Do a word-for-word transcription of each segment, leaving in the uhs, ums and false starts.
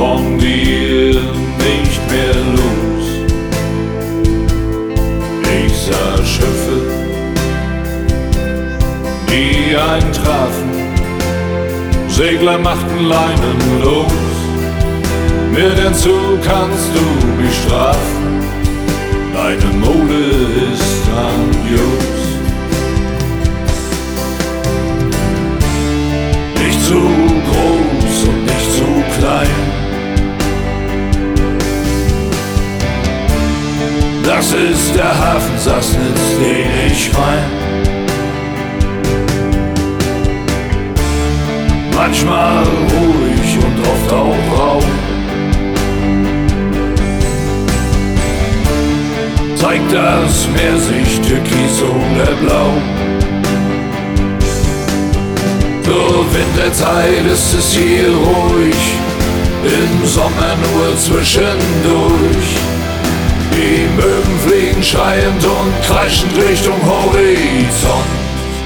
von dir nicht mehr los. Ich sah Schiffe, die eintrafen, Segler machten Leinen los. Mit Entzug kannst du mich strafen, deine Mode ist grandios. Nicht zu groß und nicht zu klein, das ist der Hafen Sassnitz, den ich mein. Manchmal ruhig und oft auch rau, zeigt das Meer sich türkis oder blau. Zur Winterzeit ist es hier ruhig, im Sommer nur zwischendurch. Die Möwen fliegen schreiend und kreischend Richtung Horizont.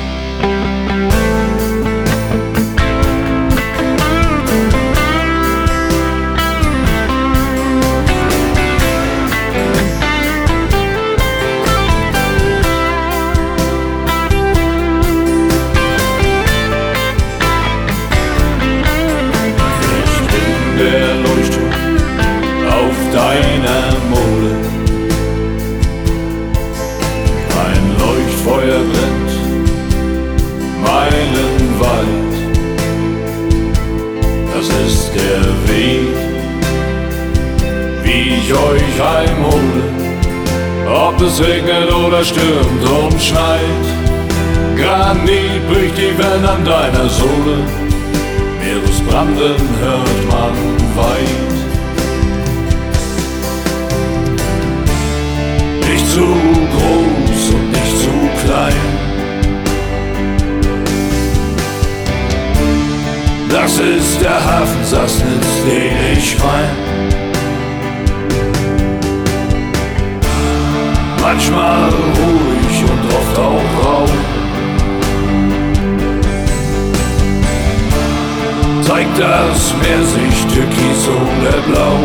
Der Leuchtturm auf deiner Mole, ein Leuchtfeuer brennt meilenweit. Das ist der Weg, wie ich euch heimhole, ob es regnet oder stürmt und schneit. Granit bricht die Wellen an deiner Sohle, Meeresbranden hört man weit. Nicht zu groß und nicht zu klein, das ist der Hafen Sassnitz, den ich mein. Manchmal ruhig und oft auch rau, zeigt das Meer sich türkis oder blau.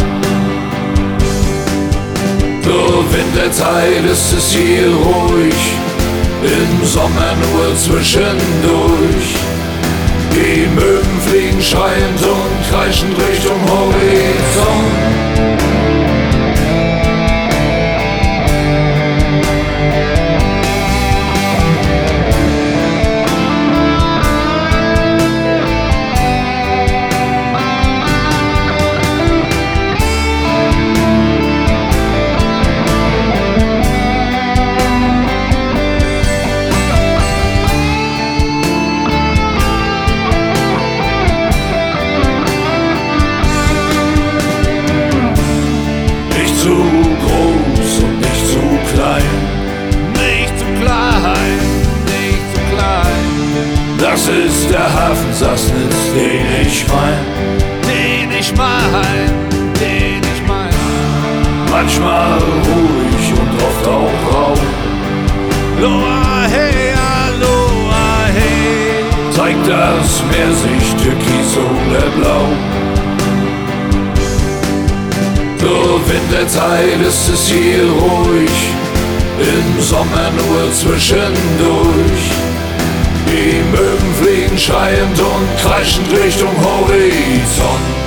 Zur Winterzeit ist es hier ruhig, im Sommer nur zwischendurch. Die Möwen fliegen schreiend und kreischend Richtung Horizont. Zu groß und nicht zu klein, nicht zu klein, nicht zu klein. Das ist der Hafen Sassnitz, den ich mein, den ich mein, den ich mein. Manchmal ruhig und oft auch rau. Loa hey, aloha hey, zeigt das Meer sich türkis oder blau. Zur Winterzeit ist es hier ruhig, im Sommer nur zwischendurch. Die Möwen fliegen schreiend und kreischend Richtung Horizont.